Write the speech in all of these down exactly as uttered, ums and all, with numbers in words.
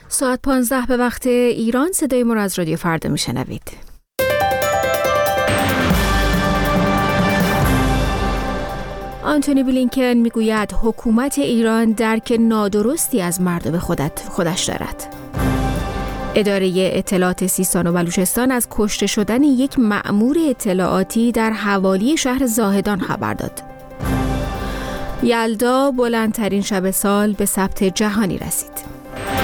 ساعت پانزده به وقت ایران. صدای ما را از رادیو فردا میشنوید. آنتونی بلینکن میگوید حکومت ایران درک نادرستی از مردم خودت خودش دارد. اداره اطلاعات سیستان و بلوچستان از کشته شدن یک مأمور اطلاعاتی در حوالی شهر زاهدان خبر داد. یلدا بلندترین شب سال به ثبت جهانی رسید.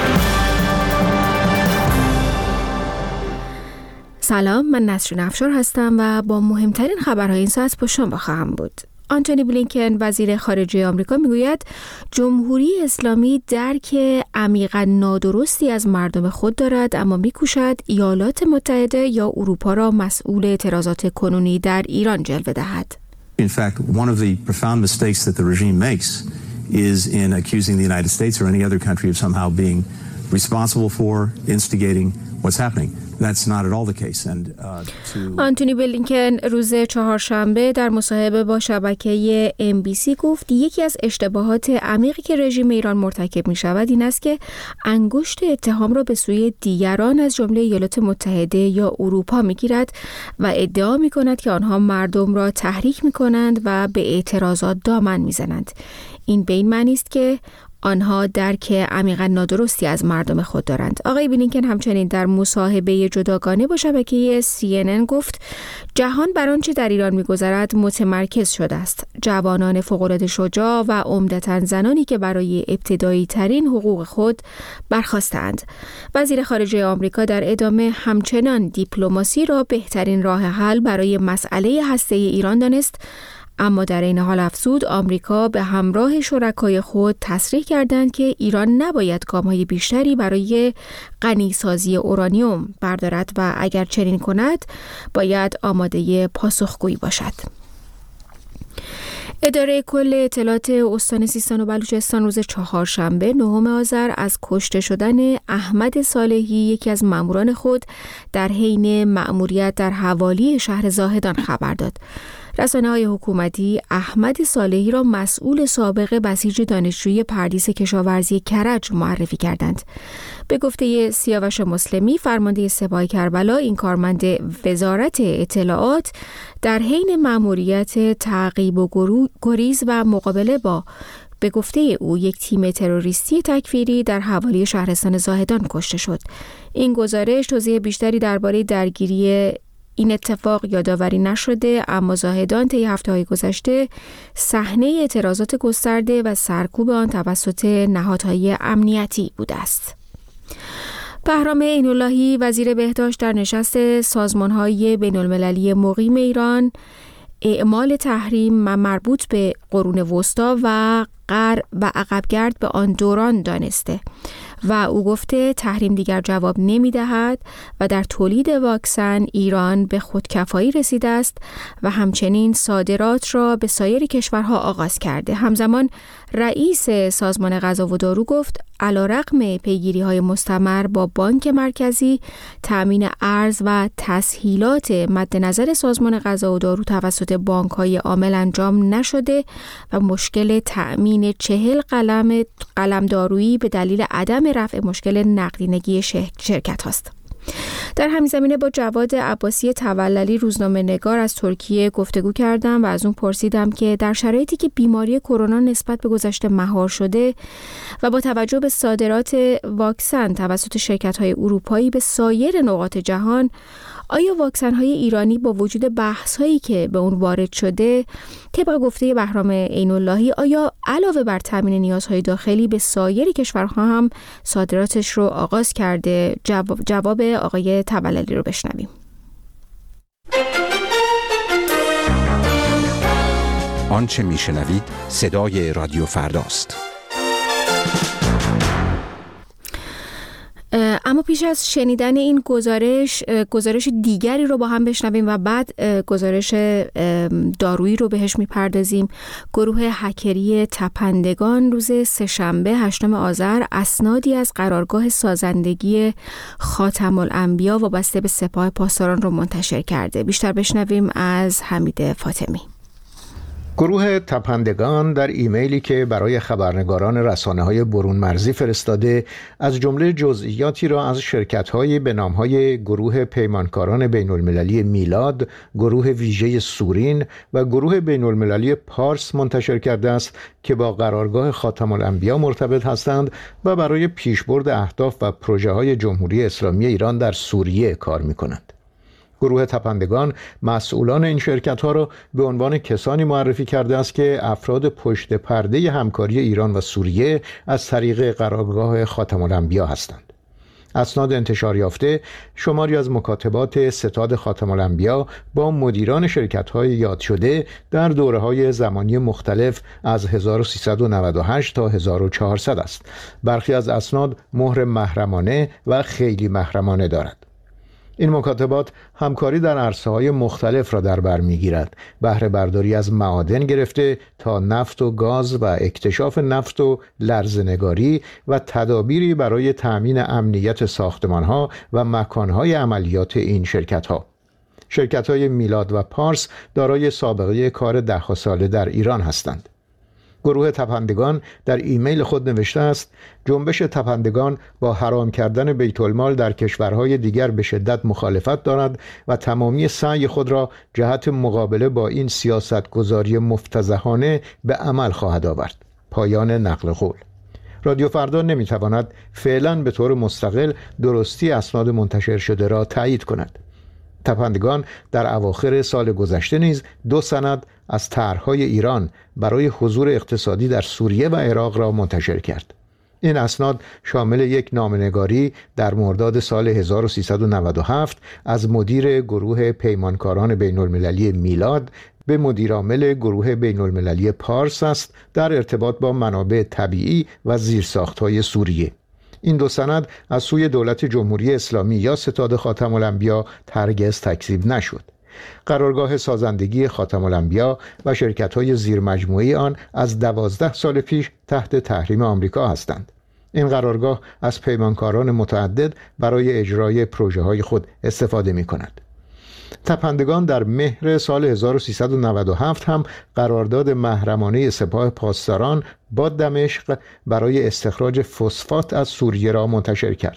سلام، من نسرین افشار هستم و با مهمترین خبرهای این ساعت با شما خواهم بود. آنتونی بلینکن وزیر خارجه آمریکا میگوید جمهوری اسلامی درک عمیقاً نادرستی از مردم خود دارد، اما میکوشد ایالات متحده یا اروپا را مسئول اعتراضات کنونی در ایران جلوه دهد. In fact, one of the profound mistakes that the regime makes is in accusing the United States or any other country of somehow being responsible for instigating what's happening. That's not at all the case. And uh, to آنتونی بلینکن روز چهارشنبه در مصاحبه با شبکه ام بی سی گفت یکی از اشتباهات عمیقی که رژیم ایران مرتکب می شود این است که انگشت اتهام را به سوی دیگران از جمله ایالات متحده یا اروپا می گیرد و ادعا می کند که آنها مردم را تحریک می کنند و به اعتراضات دامن می زنند. این به این معنی است که آنها درک عمیقاً نادرستی از مردم خود دارند. آقای بلینکن همچنین در مصاحبه جداگانه با شبکه سی ان ان گفت جهان بر آنچه در ایران می‌گذرد متمرکز شده است. جوانان فوق‌العاده شجاع و عمدتاً زنانی که برای ابتدایی ترین حقوق خود برخاستند. وزیر خارجه آمریکا در ادامه همچنان دیپلماسی را بهترین راه حل برای مسئله هسته‌ای ایران دانست، اما در این حال افزود آمریکا به همراه شرکای خود تصریح کردند که ایران نباید گام‌های بیشتری برای غنیسازی اورانیوم بردارد و اگر چنین کند باید آماده پاسخگویی باشد. اداره کل اطلاعات استان سیستان و بلوچستان روز چهارشنبه نهم آذر از کشته شدن احمد صالحی یکی از ماموران خود در حین مأموریت در حوالی شهر زاهدان خبر داد. رسانه‌های حکومتی احمد صالحی را مسئول سابق بسیج دانشجویی پردیس کشاورزی کرج معرفی کردند. به گفته سیاوش مسلمی فرمانده سپاه کربلا، این کارمند وزارت اطلاعات در حین مأموریت تعقیب و گریز و مقابله با به گفته او یک تیم تروریستی تکفیری در حوالی شهرستان زاهدان کشته شد. این گزارش توضیح بیشتری درباره درگیری این اتفاق یادآوری نشده، اما زاهدان طی هفته‌های گذشته صحنه اعتراضات گسترده و سرکوب آن توسط نهادهای امنیتی بوده است. بهرام عین‌اللهی وزیر بهداشت در نشست سازمان‌های بین‌المللی مقیم ایران اعمال تحریم مربوط به قرون وسطی و غر و عقبگرد به آن دوران دانسته و او گفته تحریم دیگر جواب نمی دهد و در تولید واکسن ایران به خودکفایی رسیده است و همچنین صادرات را به سایر کشورها آغاز کرده. همزمان رئیس سازمان غذا و دارو گفت علیرغم پیگیری‌های مستمر با بانک مرکزی، تأمین ارز و تسهیلات مد نظر سازمان غذا و دارو توسط بانک‌های عامل انجام نشده و مشکل تأمین چهل قلم قلم دارویی به دلیل عدم رفع مشکل نقدینگی شرکت هاست. در همین زمینه با جواد عباسی توللی روزنامه نگار از ترکیه گفتگو کردم و از اون پرسیدم که در شرایطی که بیماری کرونا نسبت به گذشته مهار شده و با توجه به صادرات واکسن توسط شرکت‌های اروپایی به سایر نقاط جهان، آیا واکسن‌های ایرانی با وجود بحث‌هایی که به اون وارد شده طبق گفته بهرام عین‌اللهی آیا علاوه بر تامین نیازهای داخلی به سایر کشورها هم صادراتش رو آغاز کرده؟ جواب, جواب آقای توللی رو بشنویم. آنچه میشنوید صدای رادیو فرداست. اما پیش از شنیدن این گزارش گزارش دیگری رو با هم بشنویم و بعد گزارش دارویی رو بهش میپردازیم. گروه هکری تپندگان روز سه‌شنبه هشتم آذر اسنادی از قرارگاه سازندگی خاتم الانبیا وابسته به سپاه پاسداران رو منتشر کرده. بیشتر بشنویم از حمید فاطمی. گروه تپندگان در ایمیلی که برای خبرنگاران رسانه‌های برون مرزی فرستاده، از جمله جزئیاتی را از شرکت‌های به نام‌های گروه پیمانکاران بین‌المللی میلاد، گروه ویژه سورین و گروه بین‌المللی پارس منتشر کرده است که با قرارگاه خاتم الانبیا مرتبط هستند و برای پیشبرد اهداف و پروژه‌های جمهوری اسلامی ایران در سوریه کار می‌کنند. گروه تپندگان مسئولان این شرکت‌ها را به عنوان کسانی معرفی کرده است که افراد پشت پرده همکاری ایران و سوریه از طریق قرارگاه خاتم الانبیا هستند. اسناد انتشار یافته شماری از مکاتبات ستاد خاتم الانبیا با مدیران شرکت‌های یاد شده در دوره‌های زمانی مختلف از هزار و سیصد و نود و هشت تا هزار و چهارصد است. برخی از اسناد مهر محرمانه و خیلی محرمانه دارد. این مکاتبات همکاری در عرصه‌های مختلف را در بر می‌گیرد، بهره برداری از معادن گرفته تا نفت و گاز و اکتشاف نفت و لرزه‌نگاری و تدابیری برای تأمین امنیت ساختمان‌ها و مکان‌های عملیات این شرکت‌ها. شرکت‌های میلاد و پارس دارای سابقه کار ده ساله در ایران هستند. گروه تپندگان در ایمیل خود نوشته است: جنبش تپندگان با حرام کردن بیت المال در کشورهای دیگر به شدت مخالفت دارد و تمامی سعی خود را جهت مقابله با این سیاستگذاری مفتضحانه به عمل خواهد آورد. پایان نقل قول. رادیو فردا نمیتواند فعلا به طور مستقل درستی اسناد منتشر شده را تایید کند. تپندگان در اواخر سال گذشته نیز دو سند از طرح‌های ایران برای حضور اقتصادی در سوریه و عراق را منتشر کرد. این اسناد شامل یک نامه‌نگاری در مرداد سال هزار و سیصد و نود و هفت از مدیر گروه پیمانکاران بین‌المللی میلاد به مدیرعامل گروه بین‌المللی پارس است در ارتباط با منابع طبیعی و زیرساخت‌های سوریه. این دو سند از سوی دولت جمهوری اسلامی یا ستاد خاتم الانبیا هرگز تکذیب نشد. قرارگاه سازندگی خاتم الانبیا و شرکت‌های زیرمجموعه آن از دوازده سال پیش تحت تحریم آمریکا هستند. این قرارگاه از پیمانکاران متعدد برای اجرای پروژه‌های خود استفاده می‌کند. تپندگان در مهر سال هزار و سیصد و نود و هفت هم قرارداد محرمانه سپاه پاسداران با دمشق برای استخراج فسفات از سوریه را منتشر کرد.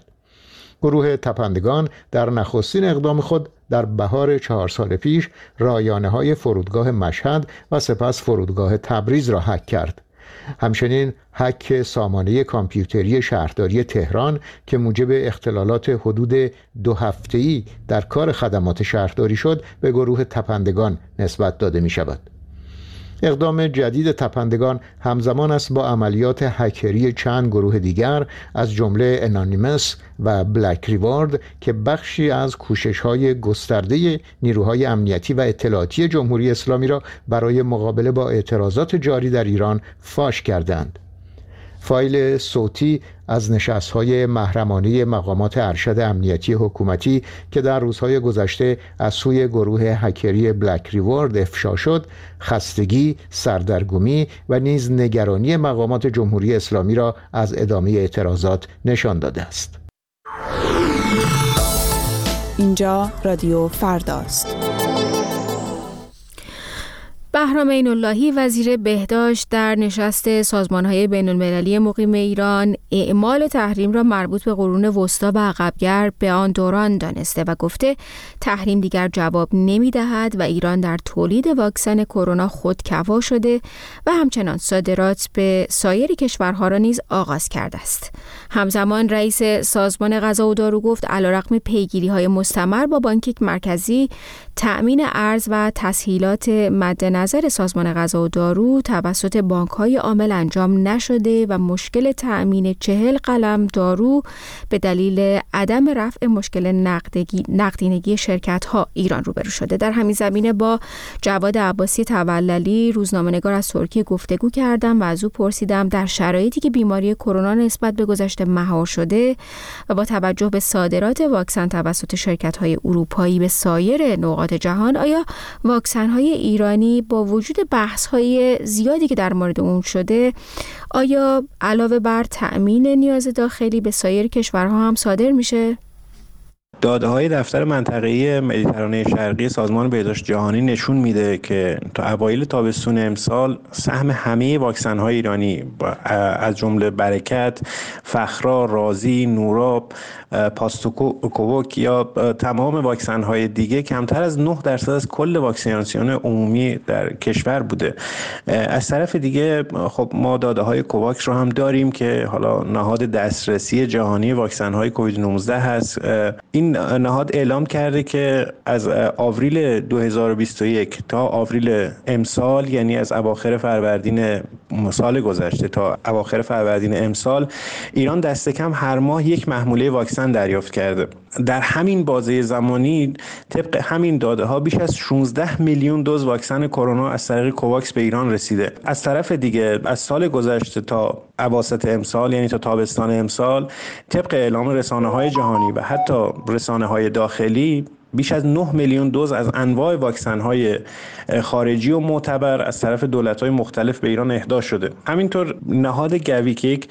گروه تپندگان در نخستین اقدام خود در بهار چهار سال پیش رایانه‌های فرودگاه مشهد و سپس فرودگاه تبریز را هک کرد. همچنین هک سامانه کامپیوتری شهرداری تهران که موجب اختلالات حدود دو هفته‌ای در کار خدمات شهرداری شد به گروه تپندگان نسبت داده می شود. اقدام جدید تپندگان همزمان است با عملیات هکری چند گروه دیگر از جمله انانیمس و بلک ریوارد که بخشی از کوشش‌های گسترده نیروهای امنیتی و اطلاعاتی جمهوری اسلامی را برای مقابله با اعتراضات جاری در ایران فاش کردند. فایل صوتی از نشست‌های محرمانه مقامات ارشد امنیتی حکومتی که در روزهای گذشته از سوی گروه هکری بلک ریوارد افشا شد، خستگی، سردرگمی و نیز نگرانی مقامات جمهوری اسلامی را از ادامه اعتراضات نشان داده است. اینجا رادیو فرداست. بهرام عین‌اللهی وزیر بهداشت در نشست سازمان‌های بین‌المللی مقیم ایران اعمال تحریم را مربوط به قرون وسطی و عقب‌گرد به آن دوران دانسته و گفته تحریم دیگر جواب نمی‌دهد و ایران در تولید واکسن کرونا خودکفا شده و همچنان صادرات به سایر کشورها را نیز آغاز کرده است. همزمان رئیس سازمان غذا و دارو گفت علیرغم پیگیری‌های مستمر با بانک مرکزی، تأمین ارز و تسهیلات مد نظر سازمان غذا و دارو توسط بانک‌های عامل انجام نشده و مشکل تأمین چهل قلم دارو به دلیل عدم رفع مشکل نقدگی نقدینگی شرکت‌ها ایران روبرو شده. در همین زمینه با جواد عباسی توللی روزنامه‌نگار از ترکیه گفتگو کردم و از او پرسیدم در شرایطی که بیماری کرونا نسبت به گذشته مهار شده و با توجه به صادرات واکسن توسط شرکت‌های اروپایی به سایر نقاط جهان، آیا واکسن‌های ایرانی با وجود بحث‌های زیادی که در مورد اون شده، آیا علاوه بر تأمین نیاز داخلی به سایر کشورها هم صادر میشه؟ داده‌های دفتر منطقه‌ای مدیترانه شرقی سازمان بهداشت جهانی نشون میده که تا اوایل تابستون امسال سهم همه واکسن‌های ایرانی از جمله برکت، فخرا، رازی، نوراب، پاستوکووک یا تمام واکسن‌های دیگه کمتر از نه درصد از کل واکسیناسیون عمومی در کشور بوده. از طرف دیگه خب ما داده‌های کوواکس رو هم داریم که حالا نهاد دسترسی جهانی واکسن‌های کووید نوزده هست. این نهاد اعلام کرده که از آوریل دو هزار و بیست و یک تا آوریل امسال، یعنی از اواخر فروردین سال گذشته تا اواخر فروردین امسال، ایران دست کم هر ماه یک محموله واکسن دریافت کرده. در همین بازه زمانی طبق همین داده ها بیش از شانزده میلیون دوز واکسن کرونا از طریق کوواکس به ایران رسیده. از طرف دیگه از سال گذشته تا اواسط امسال، یعنی تا تابستان امسال، طبق اعلام رسانه‌های جهانی و حتی رسانه‌های داخلی، بیش از نه میلیون دوز از انواع واکسن‌های خارجی و معتبر از طرف دولت‌های مختلف به ایران اهدا شده. همینطور نهاد گویکیک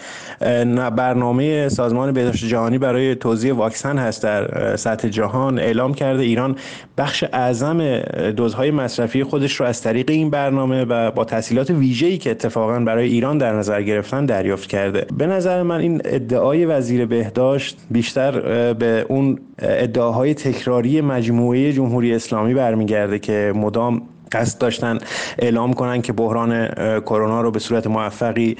برنامه سازمان بهداشت جهانی برای توزیع واکسن هست در سطح جهان اعلام کرده ایران بخش اعظم دوزهای مصرفی خودش رو از طریق این برنامه و با تسهیلات ویژه‌ای که اتفاقاً برای ایران در نظر گرفتن دریافت کرده. به نظر من این ادعای وزیر بهداشت بیشتر به اون ادعاهای تکراری مجموعه جمهوری اسلامی برمیگرده که مدام قصد داشتن اعلام کنن که بحران کرونا رو به صورت موفقی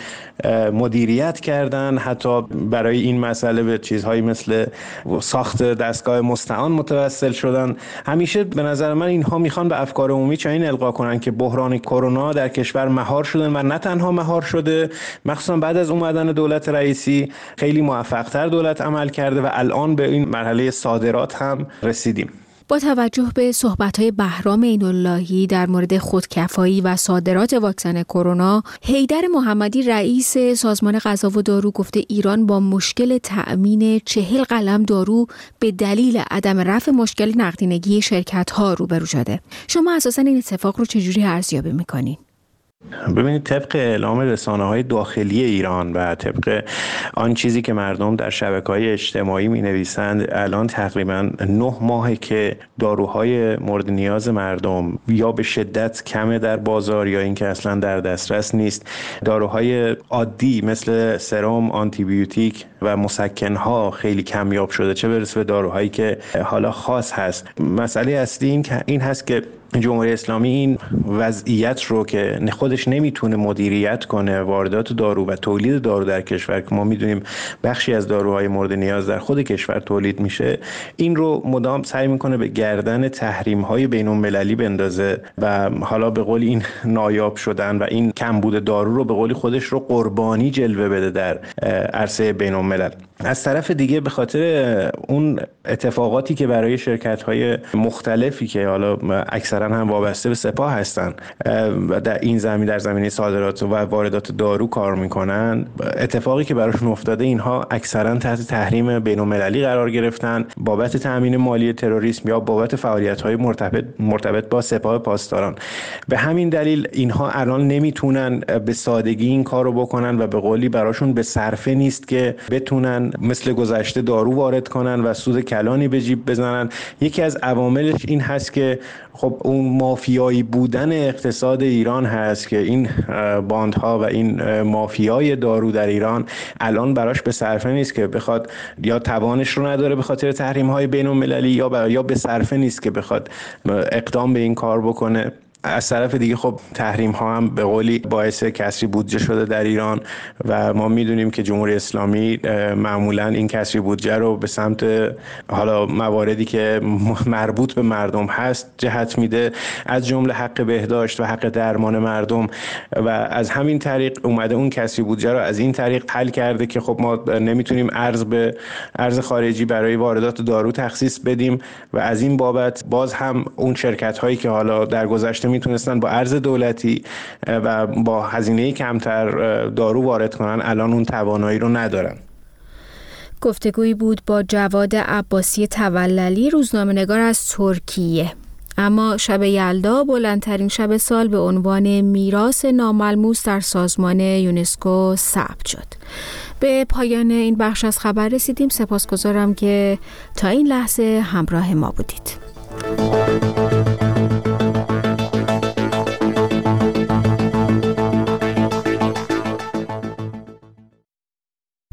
مدیریت کردن، حتی برای این مسئله به چیزهایی مثل ساخت دستگاه مستعان متوسل شدن. همیشه به نظر من اینها میخوان به افکار عمومی چنین القا کنن که بحران کرونا در کشور مهار شدن و نه تنها مهار شده، مخصوصا بعد از اومدن دولت رئیسی خیلی موفق‌تر دولت عمل کرده و الان به این مرحله صادرات هم رسیدیم. با توجه به صحبت‌های بهرام عین‌اللهی در مورد خودکفایی و صادرات واکسن کرونا، حیدر محمدی رئیس سازمان غذا و دارو گفته ایران با مشکل تأمین چهل قلم دارو به دلیل عدم رفع مشکل نقدینگی شرکت‌ها روبرو شده. شما اساساً این اتفاق رو چجوری ارزیابی می‌کنین؟ ببینید طبق اعلام رسانه‌های داخلی ایران و طبق آن چیزی که مردم در شبکه‌های اجتماعی می‌نویسند، الان تقریباً نه ماهه که داروهای مورد نیاز مردم یا به شدت کمه در بازار یا اینکه اصلاً در دسترس نیست. داروهای عادی مثل سرم، آنتی بیوتیک و مسکن‌ها خیلی کمیاب شده، چه برسه به داروهایی که حالا خاص هست. مسئله اصلی این که این هست که جمهوری اسلامی این وضعیت رو که خودش نمیتونه مدیریت کنه، واردات دارو و تولید دارو در کشور که ما میدونیم بخشی از داروهای مورد نیاز در خود کشور تولید میشه، این رو مدام سعی میکنه به گردن تحریم‌های بین‌المللی بندازه و حالا به قول این نایاب شدن و این کمبود دارو رو به قول خودش رو قربانی جلوه بده در عرصه بین‌الملل. از طرف دیگه به خاطر اون اتفاقاتی که برای شرکت‌های مختلفی که حالا اکثرا هم وابسته به سپاه هستن و در این زمین در زمینه صادرات و واردات دارو کار میکنن، اتفاقی که براشون افتاده اینها اکثرا تحت تحریم بین‌المللی قرار گرفتن بابت تامین مالی تروریسم یا بابت فعالیت‌های مرتبط مرتبط با سپاه پاسداران. به همین دلیل اینها الان نمیتونن به سادگی این کارو بکنن و به قولی براشون به صرفه نیست که بتونن مثل گذشته دارو وارد کنن و سود کلانی به جیب بزنن. یکی از عواملش این هست که خب اون مافیایی بودن اقتصاد ایران هست که این باندها و این مافیای دارو در ایران الان براش به صرفه نیست که بخواد، یا توانش رو نداره به خاطر تحریم‌های بین‌المللی یا یا به صرفه نیست که بخواد اقدام به این کار بکنه. از طرف دیگه خب تحریم ها هم به قولی باعث کسری بودجه شده در ایران و ما میدونیم که جمهوری اسلامی معمولا این کسری بودجه رو به سمت حالا مواردی که مربوط به مردم هست جهت میده، از جمله حق بهداشت و حق درمان مردم، و از همین طریق اومده اون کسری بودجه رو از این طریق حل کرده که خب ما نمیتونیم ارز به ارز خارجی برای واردات دارو تخصیص بدیم و از این بابت باز هم اون شرکت هایی که حالا در گذشته میتونستن با ارز دولتی و با هزینه کمتر دارو وارد کنن الان اون توانایی رو ندارن. گفتگویی بود با جواد عباسی توللی، روزنامه‌نگار از ترکیه. اما شب یلدا بلندترین شب سال به عنوان میراث ناملموس در سازمان یونسکو ثبت شد. به پایان این بخش از خبر رسیدیم. سپاسگزارم که تا این لحظه همراه ما بودید.